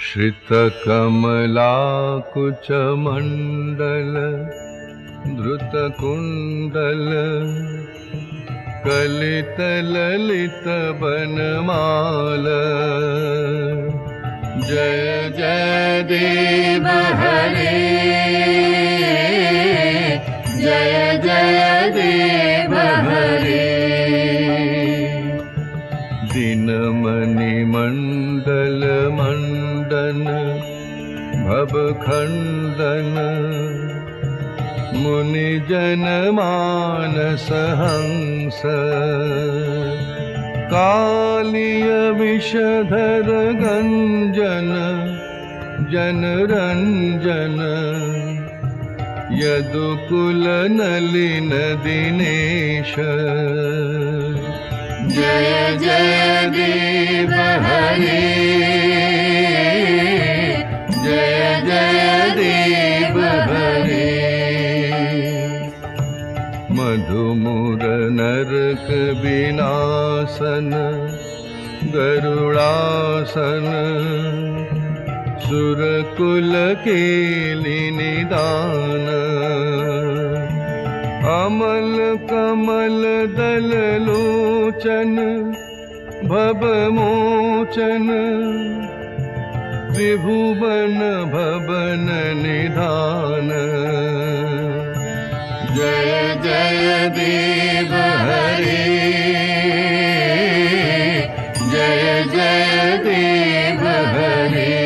श्रितकमलाकुचमण्डल धृतकुण्डल कलितललितवनमाल। जय जय देव हरे, जय जय देव हरे। दिनमणिमण्डल मण्डन भवखण्डन मुनिजन मानस हंस। कालिय विषधर गंजन जनरंजन यदुकुल नलिन दिनेश। जय जय देव हरे, जय जय देव हरे। मधुमुर नरक विनाशन गरुड़ासन सुरकुल केलि निदान। अमल कमल दल लोचन भवमोचन त्रिभुवन भवन निधान। जय जय देव हरे, जय जय देव हरे।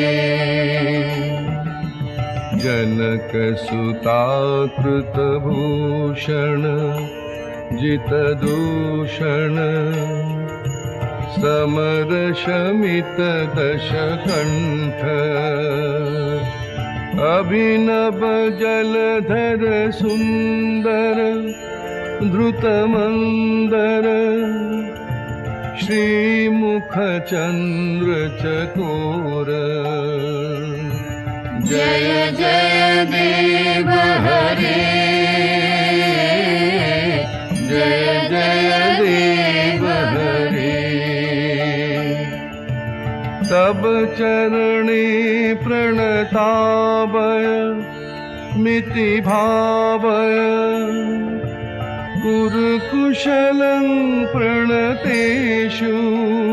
जनक सुता कृतभूषण जित दूषण समर शमित दशकंठ। अभिनव जलधर सुंदर धृतमंदर श्रीमुख चंद्र चकोर। जय जय देव हरे, जय जय देव हरे। तब चरणे प्रणतावय मिति भावय। कुरुकुशलं प्रणतेषु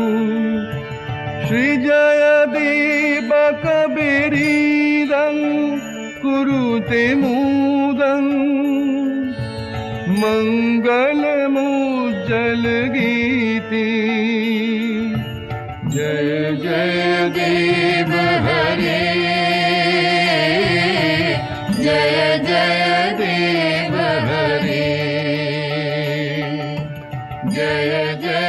श्रीजयदेवकबीरीदं कुरुते मुदं। मङ्गलमुज्जलगीति। जय जय देव हरे, जय जय देव हरे। जय जय